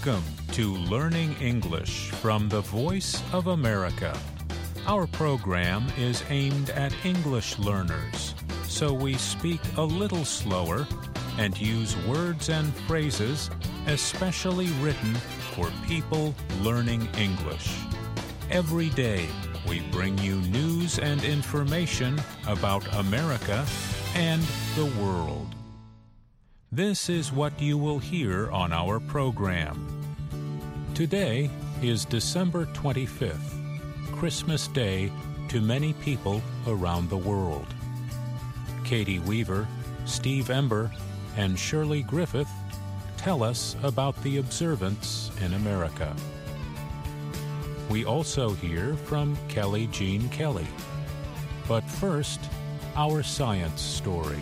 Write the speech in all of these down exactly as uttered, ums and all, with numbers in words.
Welcome to Learning English from the Voice of America. Our program is aimed at English learners, so we speak a little slower and use words and phrases especially written for people learning English. Every day, we bring you news and information about America and the world. This is what you will hear on our program. Today is December twenty-fifth, Christmas Day to many people around the world. Katie Weaver, Steve Ember, and Shirley Griffith tell us about the observance in America. We also hear from Kelly Jean Kelly. But first, our science story.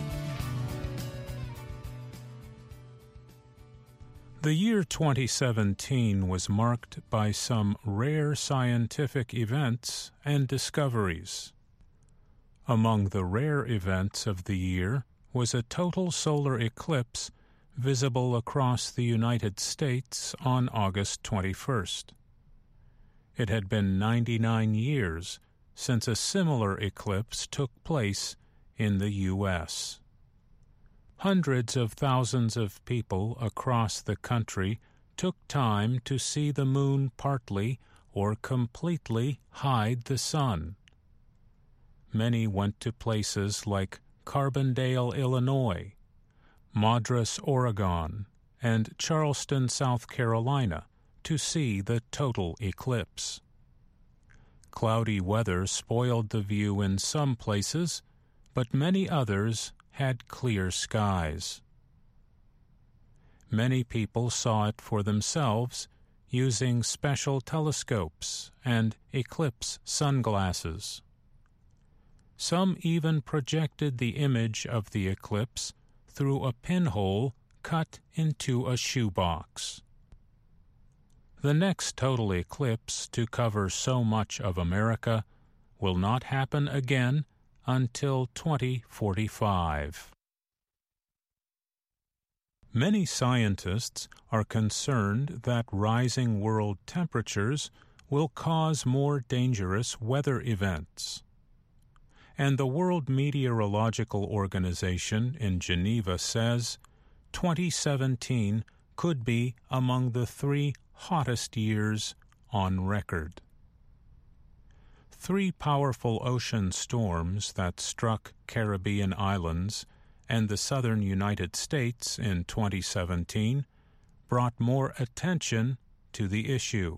The year twenty seventeen was marked by some rare scientific events and discoveries. Among the rare events of the year was a total solar eclipse visible across the United States on August twenty-first. It had been ninety-nine years since a similar eclipse took place in the U S Hundreds of thousands of people across the country took time to see the moon partly or completely hide the sun. Many went to places like Carbondale, Illinois, Madras, Oregon, and Charleston, South Carolina, to see the total eclipse. Cloudy weather spoiled the view in some places, but many others had clear skies. Many people saw it for themselves using special telescopes and eclipse sunglasses. Some even projected the image of the eclipse through a pinhole cut into a shoebox. The next total eclipse to cover so much of America will not happen again until twenty forty-five. Many scientists are concerned that rising world temperatures will cause more dangerous weather events. And the World Meteorological Organization in Geneva says twenty seventeen could be among the three hottest years on record. Three powerful ocean storms that struck Caribbean islands and the southern United States in twenty seventeen brought more attention to the issue.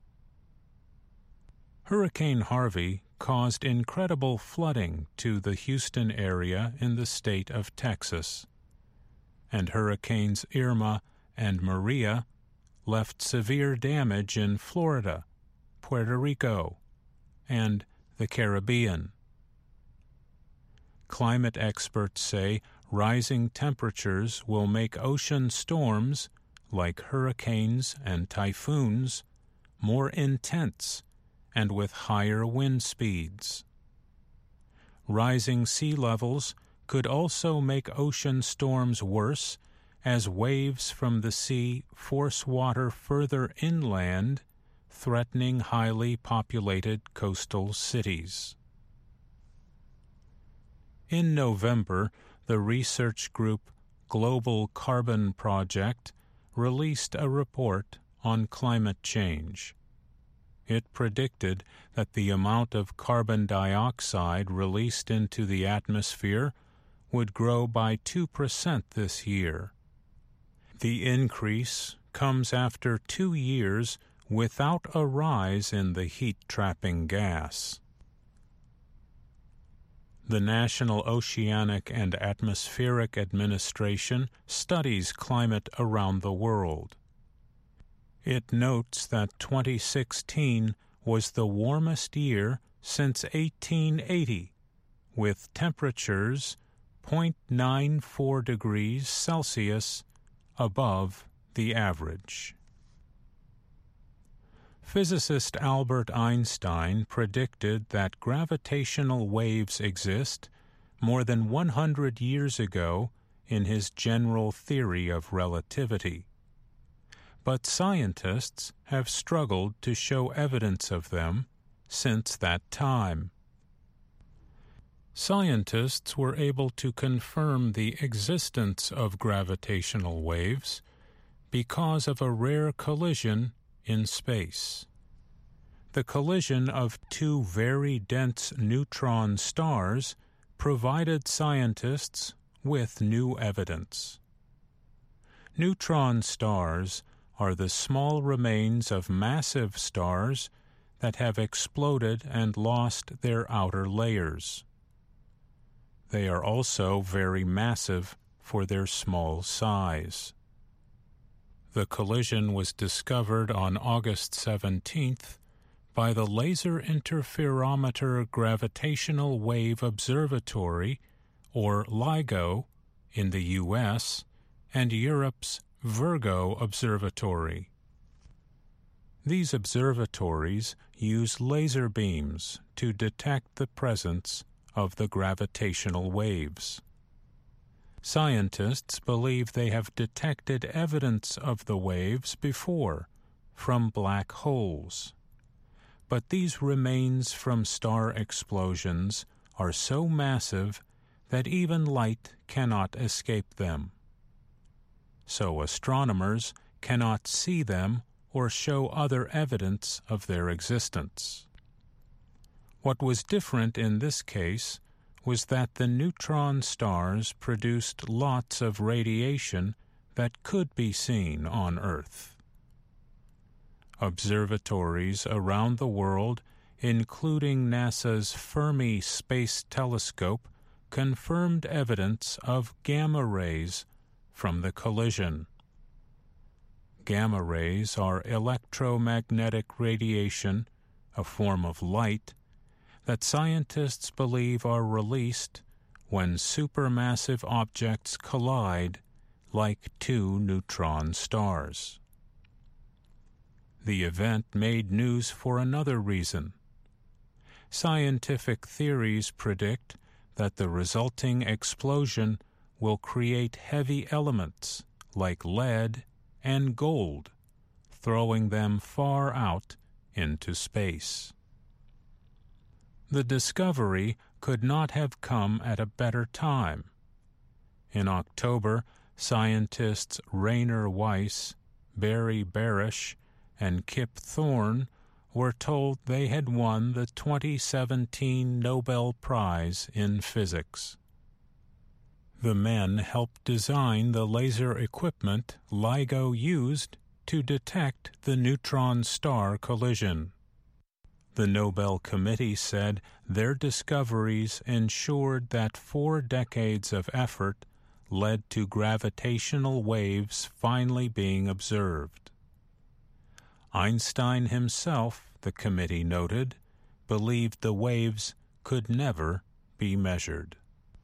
Hurricane Harvey caused incredible flooding to the Houston area in the state of Texas, and Hurricanes Irma and Maria left severe damage in Florida, Puerto Rico, and the Caribbean. Climate experts say rising temperatures will make ocean storms, like hurricanes and typhoons, more intense and with higher wind speeds. Rising sea levels could also make ocean storms worse as waves from the sea force water further inland, threatening highly populated coastal cities. In November, the research group Global Carbon Project released a report on climate change. It predicted that the amount of carbon dioxide released into the atmosphere would grow by two percent this year. The increase comes after two years without a rise in the heat-trapping gas. The National Oceanic and Atmospheric Administration studies climate around the world. It notes that twenty sixteen was the warmest year since eighteen eighty, with temperatures zero point nine four degrees Celsius above the average. Physicist Albert Einstein predicted that gravitational waves exist more than one hundred years ago in his general theory of relativity. but scientists have struggled to show evidence of them since that time. Scientists were able to confirm the existence of gravitational waves because of a rare collision in space. The collision of two very dense neutron stars provided scientists with new evidence. Neutron stars are the small remains of massive stars that have exploded and lost their outer layers. They are also very massive for their small size. The collision was discovered on August seventeenth by the Laser Interferometer Gravitational Wave Observatory, or LIGO, in the U S, and Europe's Virgo Observatory. These observatories use laser beams to detect the presence of the gravitational waves. Scientists believe they have detected evidence of the waves before from black holes. But these remains from star explosions are so massive that even light cannot escape them. So astronomers cannot see them or show other evidence of their existence. What was different in this case was that the neutron stars produced lots of radiation that could be seen on Earth. Observatories around the world, including NASA's Fermi Space Telescope, confirmed evidence of gamma rays from the collision. Gamma rays are electromagnetic radiation, a form of light, that scientists believe are released when supermassive objects collide like two neutron stars. The event made news for another reason. Scientific theories predict that the resulting explosion will create heavy elements like lead and gold, throwing them far out into space. The discovery could not have come at a better time. In October, scientists Rainer Weiss, Barry Barish, and Kip Thorne were told they had won the twenty seventeen Nobel Prize in Physics. The men helped design the laser equipment LIGO used to detect the neutron star collision. The Nobel Committee said their discoveries ensured that four decades of effort led to gravitational waves finally being observed. Einstein himself, the committee noted, believed the waves could never be measured.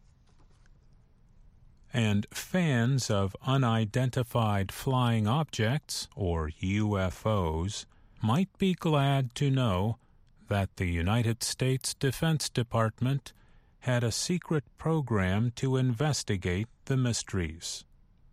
And fans of unidentified flying objects, or U F Os, might be glad to know that the United States Defense Department had a secret program to investigate the mysteries.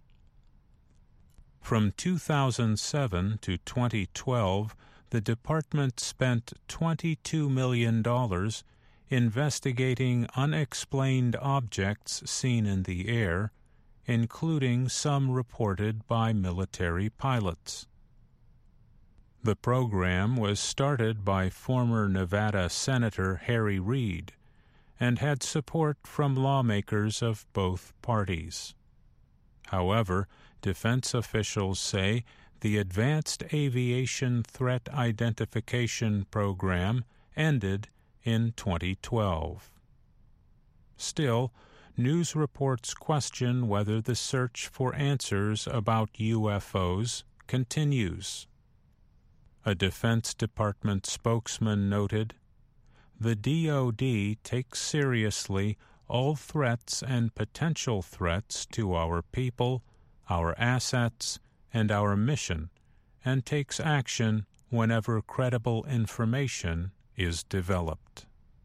From two thousand seven to twenty twelve, the department spent twenty-two million dollars investigating unexplained objects seen in the air, including some reported by military pilots. The program was started by former Nevada Senator Harry Reid and had support from lawmakers of both parties. However, defense officials say the Advanced Aviation Threat Identification Program ended in twenty twelve. Still, news reports question whether the search for answers about U F Os continues. A Defense Department spokesman noted, "The D O D takes seriously all threats and potential threats to our people, our assets, and our mission, and takes action whenever credible information is developed."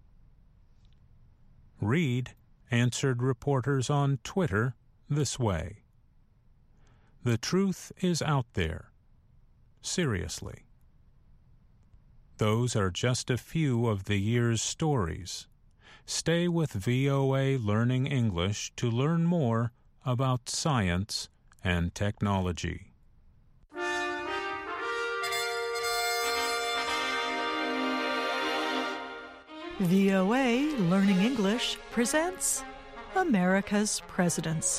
Reid answered reporters on Twitter this way: "The truth is out there. seriously. Those are just a few of the year's stories. Stay with V O A Learning English to learn more about science and technology. V O A Learning English presents America's Presidents.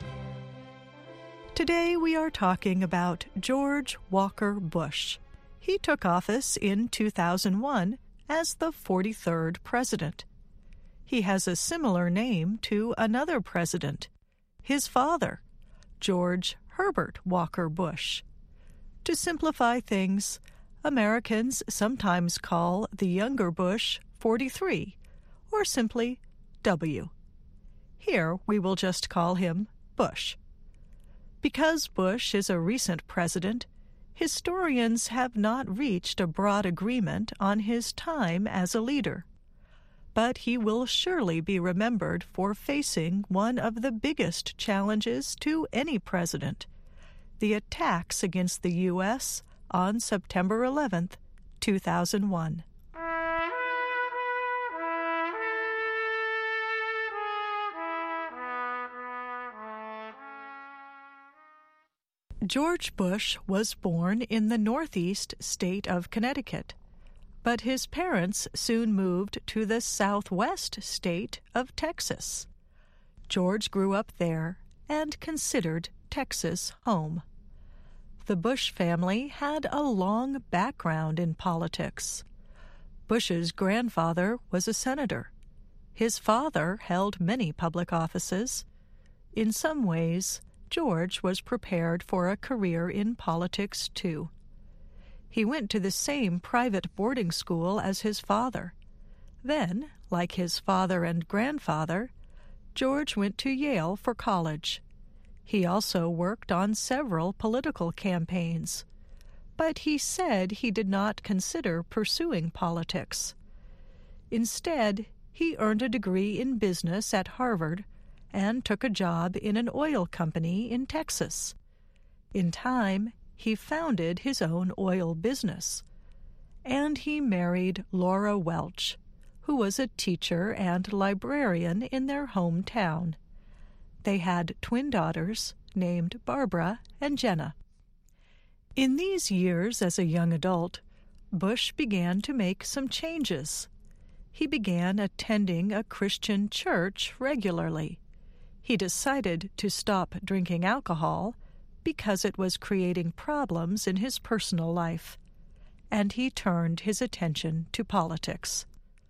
Today we are talking about George Walker Bush. He took office in two thousand one as the forty-third president. He has a similar name to another president, his father, George Herbert Walker Bush. To simplify things, Americans sometimes call the younger Bush forty-three, or simply W. Here we will just call him Bush. Because Bush is a recent president, historians have not reached a broad agreement on his time as a leader. But he will surely be remembered for facing one of the biggest challenges to any president, the attacks against the U S on September eleventh, two thousand one. George Bush was born in the northeast state of Connecticut, but his parents soon moved to the southwest state of Texas. George grew up there and considered Texas home. The Bush family had a long background in politics. Bush's grandfather was a senator. His father held many public offices. In some ways, George was prepared for a career in politics, too. He went to the same private boarding school as his father. Then, like his father and grandfather, George went to Yale for college. He also worked on several political campaigns. But he said he did not consider pursuing politics. Instead, he earned a degree in business at Harvard and took a job in an oil company in Texas. In time, he founded his own oil business. And he married Laura Welch, who was a teacher and librarian in their hometown. They had twin daughters named Barbara and Jenna. In these years as a young adult, Bush began to make some changes. He began attending a Christian church regularly. He decided to stop drinking alcohol because it was creating problems in his personal life, and he turned his attention to politics.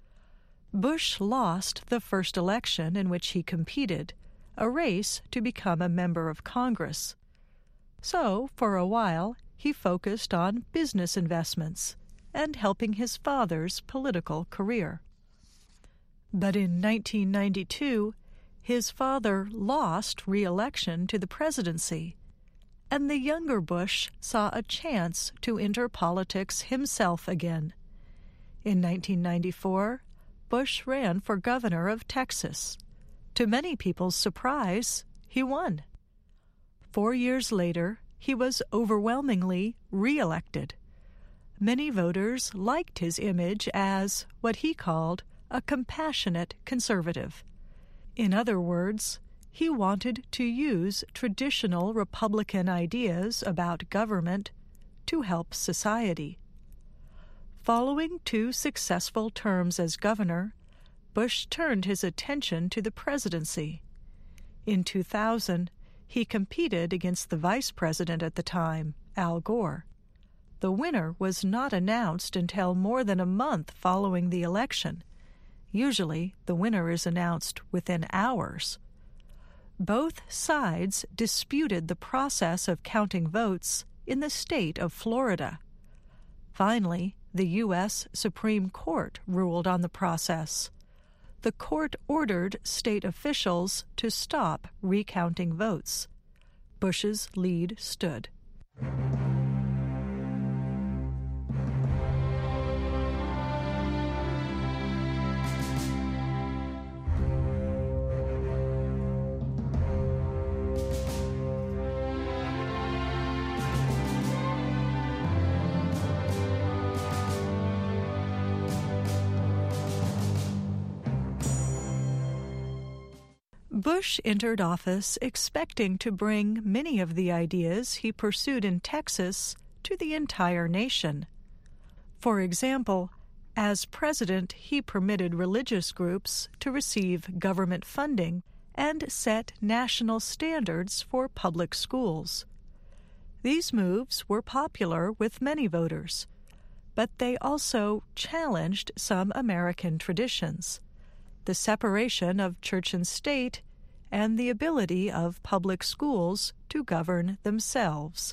Bush lost the first election in which he competed, a race to become a member of Congress. So, for a while, he focused on business investments and helping his father's political career. But in nineteen ninety-two, his father lost re-election to the presidency, and the younger Bush saw a chance to enter politics himself again. In nineteen ninety-four, Bush ran for governor of Texas. To many people's surprise, he won. Four years later, he was overwhelmingly re-elected. Many voters liked his image as what he called a compassionate conservative. In other words, he wanted to use traditional Republican ideas about government to help society. Following two successful terms as governor, Bush turned his attention to the presidency. In two thousand, he competed against the vice president at the time, Al Gore. The winner was not announced until more than a month following the election. Usually, the winner is announced within hours. Both sides disputed the process of counting votes in the state of Florida. Finally, the U S Supreme Court ruled on the process. The court ordered state officials to stop recounting votes. Bush's lead stood. Bush entered office expecting to bring many of the ideas he pursued in Texas to the entire nation. For example, as president, he permitted religious groups to receive government funding and set national standards for public schools. These moves were popular with many voters, but they also challenged some American traditions, the separation of church and state, and the ability of public schools to govern themselves.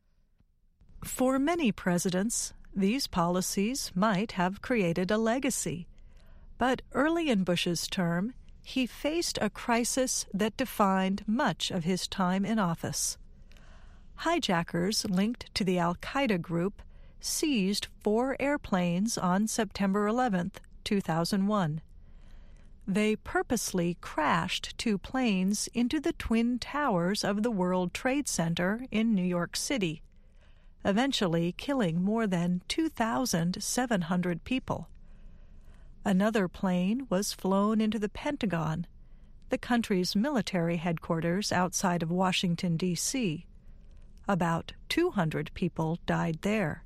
For many presidents, these policies might have created a legacy, but early in Bush's term, he faced a crisis that defined much of his time in office. Hijackers linked to the Al-Qaeda group seized four airplanes on September eleventh, two thousand one. They purposely crashed two planes into the Twin Towers of the World Trade Center in New York City, eventually killing more than two thousand seven hundred people. Another plane was flown into the Pentagon, the country's military headquarters outside of Washington, D C About two hundred people died there.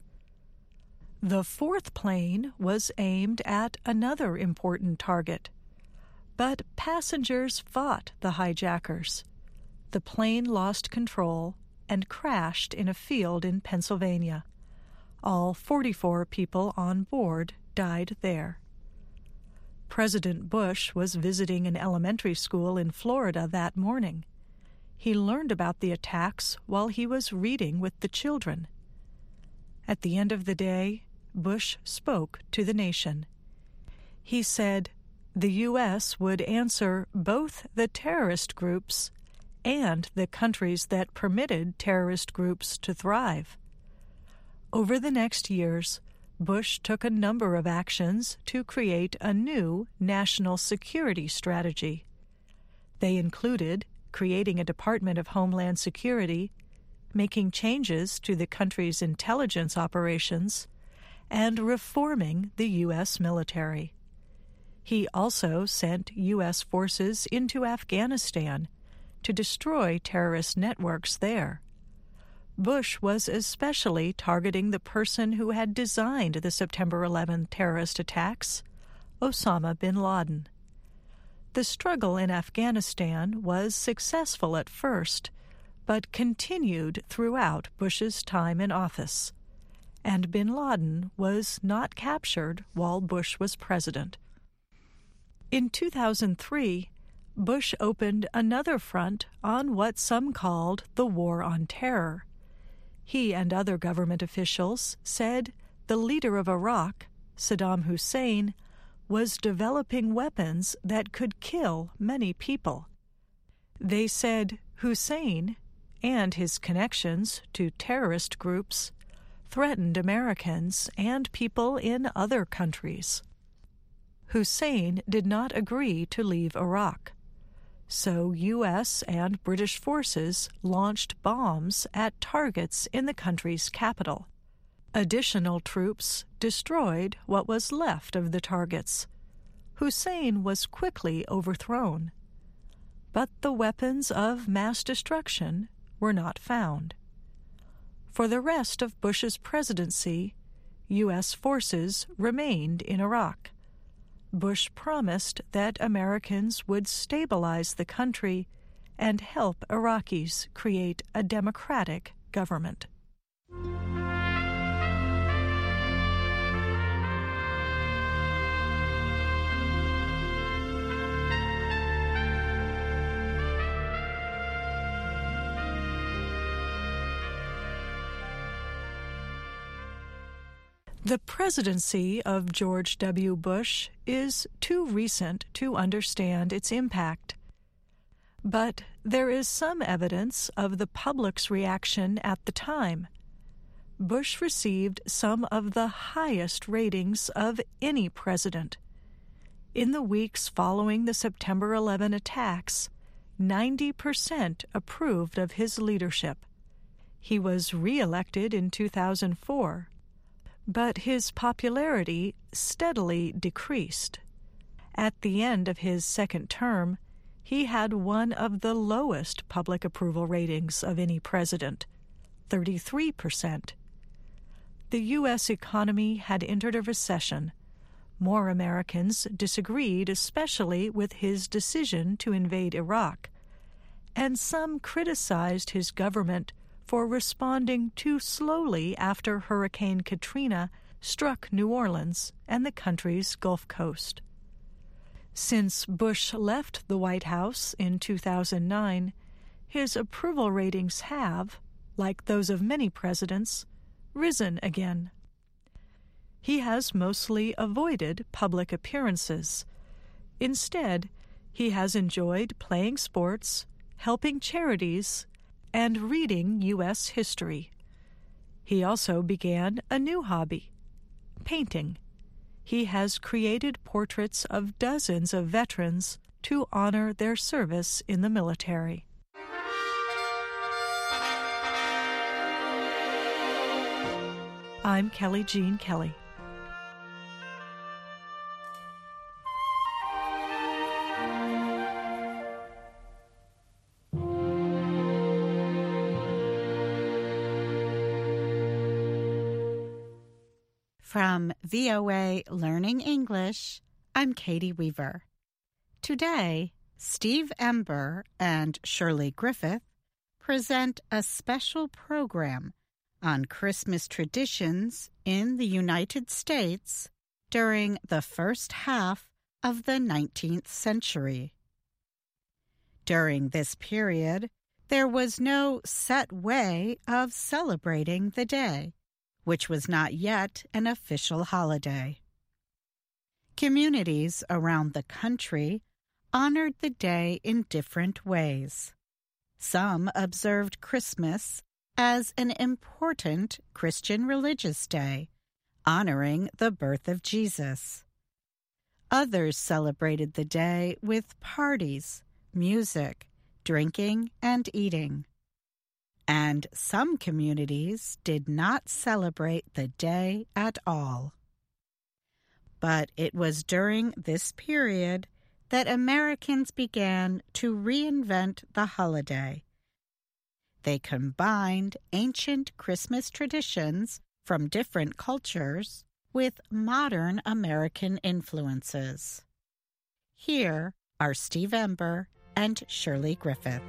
The fourth plane was aimed at another important target, but passengers fought the hijackers. The plane lost control and crashed in a field in Pennsylvania. All forty-four people on board died there. President Bush was visiting an elementary school in Florida that morning. He learned about the attacks while he was reading with the children. At the end of the day, Bush spoke to the nation. He said the U S would answer both the terrorist groups and the countries that permitted terrorist groups to thrive. Over the next years, Bush took a number of actions to create a new national security strategy. They included creating a Department of Homeland Security, making changes to the country's intelligence operations, and reforming the U S military. He also sent U S forces into Afghanistan to destroy terrorist networks there. Bush was especially targeting the person who had designed the September eleventh terrorist attacks, Osama bin Laden. The struggle in Afghanistan was successful at first, but continued throughout Bush's time in office, and bin Laden was not captured while Bush was president. In two thousand three, Bush opened another front on what some called the War on Terror. He and other government officials said the leader of Iraq, Saddam Hussein, was developing weapons that could kill many people. They said Hussein and his connections to terrorist groups threatened Americans and people in other countries. Hussein did not agree to leave Iraq, so U S and British forces launched bombs at targets in the country's capital. Additional troops destroyed what was left of the targets. Hussein was quickly overthrown, but the weapons of mass destruction were not found. For the rest of Bush's presidency, U S forces remained in Iraq. Bush promised that Americans would stabilize the country and help Iraqis create a democratic government. The presidency of George W. Bush is too recent to understand its impact. But there is some evidence of the public's reaction at the time. Bush received some of the highest ratings of any president. In the weeks following the September eleventh attacks, ninety percent approved of his leadership. He was re-elected in two thousand four. But his popularity steadily decreased. At the end of his second term, he had one of the lowest public approval ratings of any president, thirty-three percent. The U S economy had entered a recession. More Americans disagreed, especially with his decision to invade Iraq, and some criticized his government for responding too slowly after Hurricane Katrina struck New Orleans and the country's Gulf Coast. Since Bush left the White House in two thousand nine, his approval ratings have, like those of many presidents, risen again. He has mostly avoided public appearances. Instead, he has enjoyed playing sports, helping charities, and reading U S history. He also began a new hobby, painting. He has created portraits of dozens of veterans to honor their service in the military. I'm Kelly Jean Kelly. From V O A Learning English, I'm Katie Weaver. Today, Steve Ember and Shirley Griffith present a special program on Christmas traditions in the United States during the first half of the nineteenth century. During this period, there was no set way of celebrating the day, which was not yet an official holiday. Communities around the country honored the day in different ways. Some observed Christmas as an important Christian religious day, honoring the birth of Jesus. Others celebrated the day with parties, music, drinking, and eating. And some communities did not celebrate the day at all. But it was during this period that Americans began to reinvent the holiday. They combined ancient Christmas traditions from different cultures with modern American influences. Here are Steve Ember and Shirley Griffith.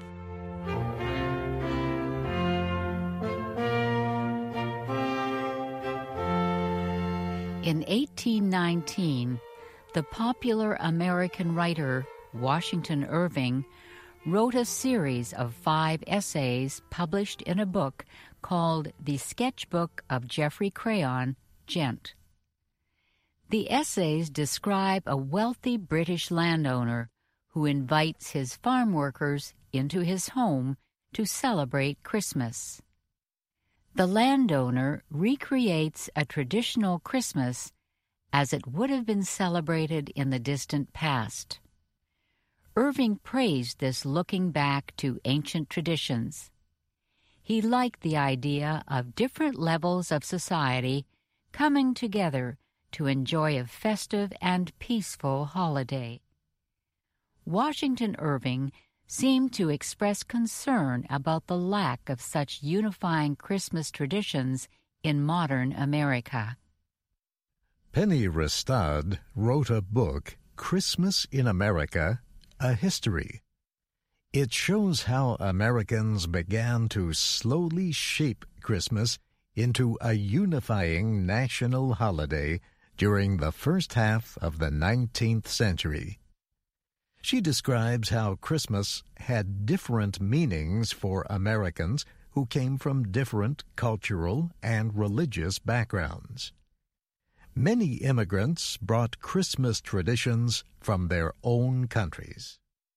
In eighteen nineteen, the popular American writer Washington Irving wrote a series of five essays published in a book called The Sketchbook of Geoffrey Crayon, Gent. The essays describe a wealthy British landowner who invites his farm workers into his home to celebrate Christmas. The landowner recreates a traditional Christmas as it would have been celebrated in the distant past. Irving praised this looking back to ancient traditions. He liked the idea of different levels of society coming together to enjoy a festive and peaceful holiday. Washington Irving seemed to express concern about the lack of such unifying Christmas traditions in modern America. Penny Restad wrote a book, Christmas in America, A History. It shows how Americans began to slowly shape Christmas into a unifying national holiday during the first half of the nineteenth century. She describes how Christmas had different meanings for Americans who came from different cultural and religious backgrounds. Many immigrants brought Christmas traditions from their own countries.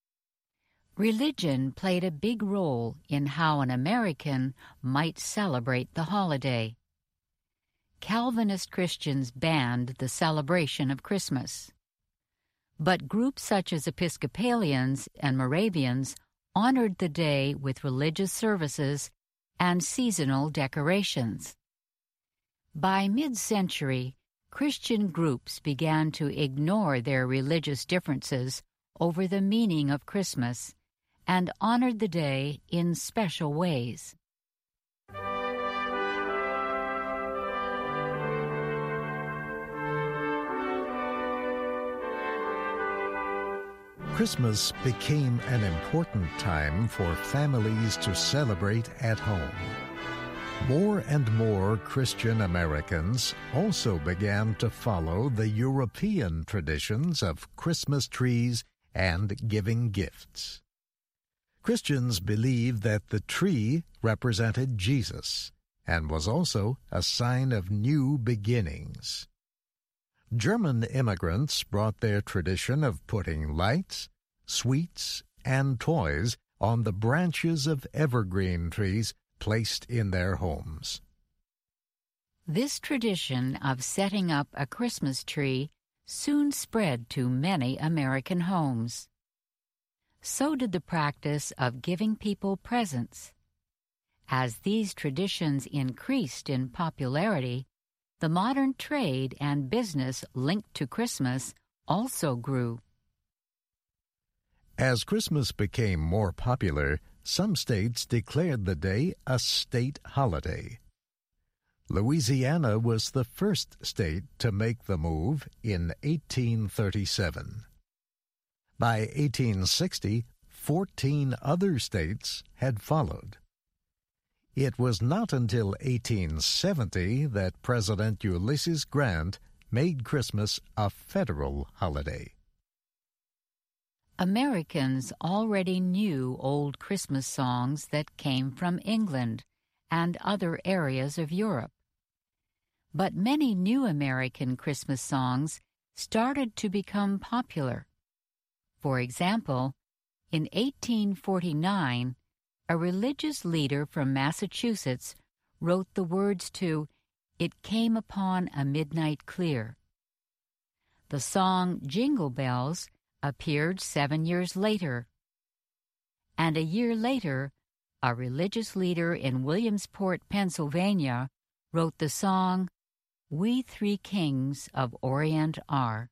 Religion played a big role in how an American might celebrate the holiday. Calvinist Christians banned the celebration of Christmas. But groups such as Episcopalians and Moravians honored the day with religious services and seasonal decorations. By mid-century, Christian groups began to ignore their religious differences over the meaning of Christmas and honored the day in special ways. Christmas became an important time for families to celebrate at home. More and more Christian Americans also began to follow the European traditions of Christmas trees and giving gifts. Christians believed that the tree represented Jesus and was also a sign of new beginnings. German immigrants brought their tradition of putting lights, sweets, and toys on the branches of evergreen trees placed in their homes. This tradition of setting up a Christmas tree soon spread to many American homes. So did the practice of giving people presents. As these traditions increased in popularity, the modern trade and business linked to Christmas also grew. As Christmas became more popular, some states declared the day a state holiday. Louisiana was the first state to make the move in eighteen thirty-seven. By eighteen sixty, fourteen other states had followed. It was not until eighteen seventy that President Ulysses Grant made Christmas a federal holiday. Americans already knew old Christmas songs that came from England and other areas of Europe. But many new American Christmas songs started to become popular. For example, in eighteen forty-nine, a religious leader from Massachusetts wrote the words to "It Came Upon a Midnight Clear." The song Jingle Bells appeared seven years later. And a year later, a religious leader in Williamsport, Pennsylvania, wrote the song "We Three Kings of Orient Are."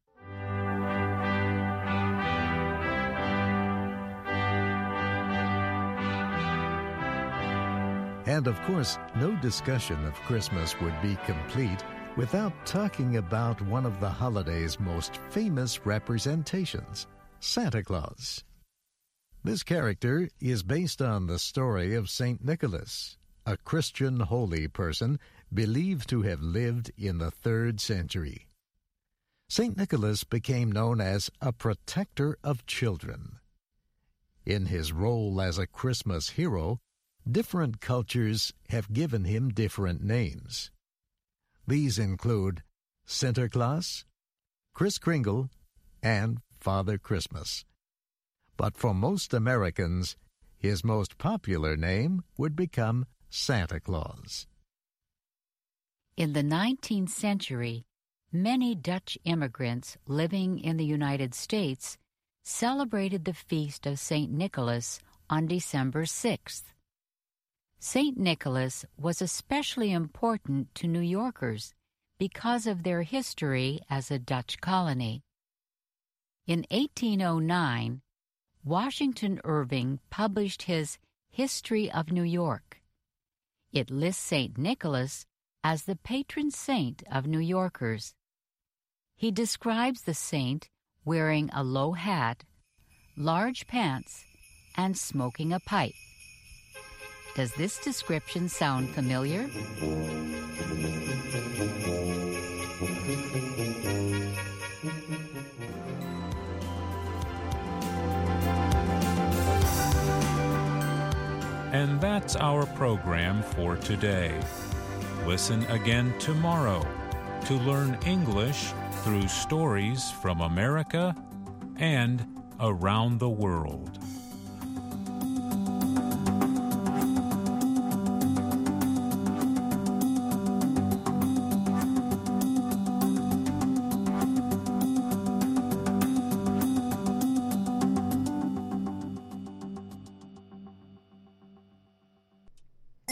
And of course, no discussion of Christmas would be complete without talking about one of the holiday's most famous representations, Santa Claus. This character is based on the story of Saint Nicholas, a Christian holy person believed to have lived in the third century. Saint Nicholas became known as a protector of children. In his role as a Christmas hero, different cultures have given him different names. These include Sinterklaas, Kris Kringle, and Father Christmas. But for most Americans, his most popular name would become Santa Claus. In the nineteenth century, many Dutch immigrants living in the United States celebrated the feast of Saint Nicholas on December sixth. Saint Nicholas was especially important to New Yorkers because of their history as a Dutch colony. In eighteen oh nine, Washington Irving published his History of New York. It lists Saint Nicholas as the patron saint of New Yorkers. He describes the saint wearing a low hat, large pants, and smoking a pipe. Does this description sound familiar? And that's our program for today. Listen again tomorrow to learn English through stories from America and around the world.